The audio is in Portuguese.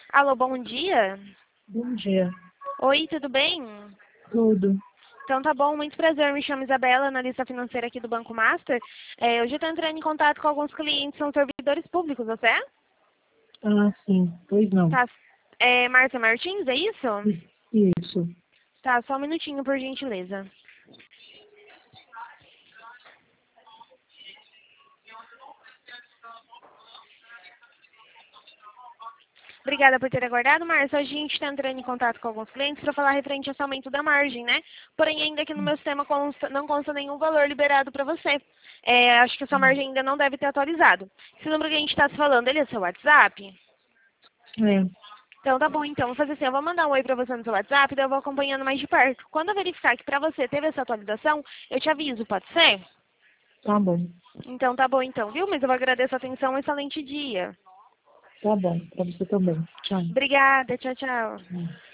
Alô, bom dia. Bom dia. Oi, tudo bem? Tudo. Então tá bom, muito prazer, me chamo Isabela, analista financeira aqui do Banco Master. Hoje eu estou entrando em contato com alguns clientes, são servidores públicos, você é? Ah, sim. Pois não. Tá, Márcia Martins, é isso? Isso. Tá, só um minutinho, por gentileza. Obrigada por ter aguardado, Márcia. Hoje a gente está entrando em contato com alguns clientes para falar referente a esse aumento da margem, né? Porém, ainda que no meu sistema não consta nenhum valor liberado para você. Acho que a sua margem ainda não deve ter atualizado. Esse número que a gente está se falando, ele é seu WhatsApp? É, Então tá bom, então vou fazer assim, eu vou mandar um oi pra você no seu WhatsApp, daí eu vou acompanhando mais de perto. Quando eu verificar que pra você teve essa atualização, eu te aviso, pode ser? tá bom. Então tá bom então, viu? Mas eu agradeço a atenção, um excelente dia. Tá bom. Pra você também. Tchau. Obrigada, tchau, tchau. Tchau.